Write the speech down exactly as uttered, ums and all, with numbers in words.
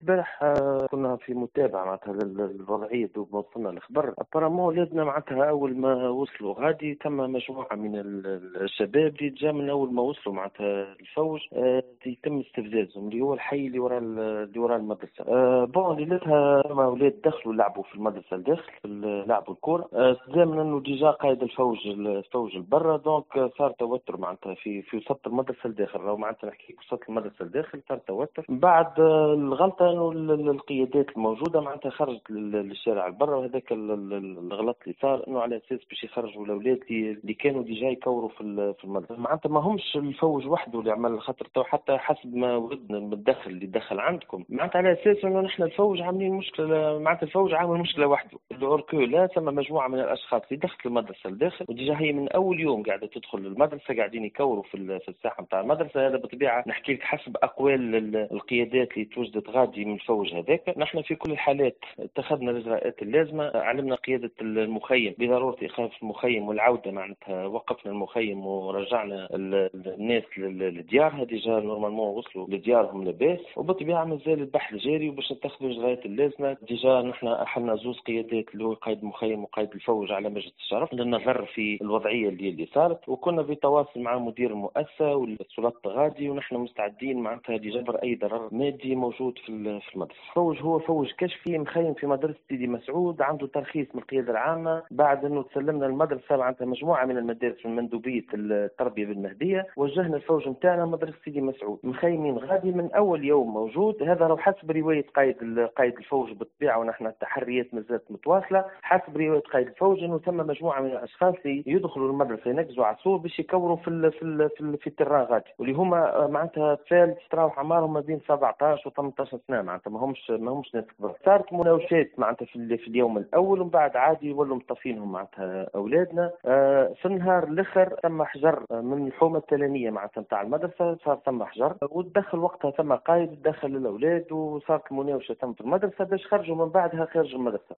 البارح آه، كنا في متابعة معناتها للوضعية دوب ما وصلنا الخبر. ابارامون ولادنا معناتها أول ما وصلوا غادي تم مجموعة من ال- الشباب اللي جا من أول ما وصلوا معناتها الفوج آه، يتم استفزازهم اللي هو الحي اللي وراء ال- اللي وراء المدرسة. آه، بون ليلتها ما أولاد دخلوا لعبوا في المدرسة الداخل في ال- لعبوا الكورة. آه، زامن إنه ديجا قائد الفوج الفوج البرا دونك صار توتر معناتها في في وسط المدرسة الداخل. راهو معناتها نحكي في وسط المدرسة الداخل صار توتر. بعد آه، الغلطة إنه ال- ال- القيادات الموجودة معناتها خرجت لل- للشارع البرا، وهذاك ال- ال- الغلط اللي صار إنه على أساس باش يخرجوا الأولاد اللي اللي كانوا ديجا يكوروا في ال- في المدرسة. معناتها ما همش الفوج وحده اللي عمل خاطر تو حتى حسب ما ولدنا من الدخل اللي دخل عندكم معناتها على أساس إنه نحن الفوج عاملين مشكلة. معناتها الفوج عامل مشكلة وحده الأوركو لا ثم مجموعة من الأشخاص اللي دخلت المدرسة الداخل وديجا هي من أول يوم قاعدة تدخل المدرسة قاعدين يكوروا في ال- في الساحة نتاع المدرسة. هذا بالطبيعة نحكي لك حسب أقوال ال- القيادات اللي توجدت غادي من الفوج هذاك. نحن في كل الحالات اتخذنا الإجراءات اللازمة. علمنا قيادة المخيم بضرورة إيقاف المخيم والعودة معناتها وقفنا المخيم ورجعنا ال- الناس لل- لديارها. ديجا نورمالمون وصلوا لديارهم لاباس، وبالطبيعة مازال البحث جاري وباش نتخذوا الإجراءات اللازمة. ديجا نحن أحلنا زوز قيادات اللي هو قائد المخيم وقائد الفوج على مجلس الشرف للنظر في الوضعية اللي اللي صارت، وكنا في تواصل مع مدير المؤسسة والسلطات غادي ونحن مستعدين معناتها لجبر أي ضرر مادي موجود في ال- في المدرسة. الفوج هو فوج كشفي مخيم في مدرسة سيدي مسعود، عنده ترخيص من القيادة العامة بعد أنه تسلمنا المدرسة معناتها مجموعة من المدارس من مندوبية التربية بالمهدية. وجهنا الفوج نتاعنا مدرسة سيدي مسعود مخيمين غادي من أول يوم موجود. هذا لو حسب رواية قائد ال- قائد الفوج بالطبيعة، ونحن التحريات مازالت متواصلة. حسب رواية قائد الفوج أنه ثم مجموعة من الأشخاص يدخلوا المدرسة ينقزوا عصور باش يكوروا في ال في ال في, ال في التران غادي، واللي هما معناتها أطفال تراوح أعمارهم ما بين سبعطاش و ثمنطاش سنة معناتها ما همش ما همش ناس كبار. صارت مناوشات معناتها في, ال- في اليوم الأول، ومن بعد عادي ولوا مطفينهم معناتها أولادنا. آه في النهار الآخر تم حجر من الحومة التلامية معناتها نتاع المدرسة. صار تم حجر وتدخل وقتها ثم قائد دخل الأولاد وصارت المناوشة تم في المدرسة باش خرجوا من بعدها خارج المدرسة.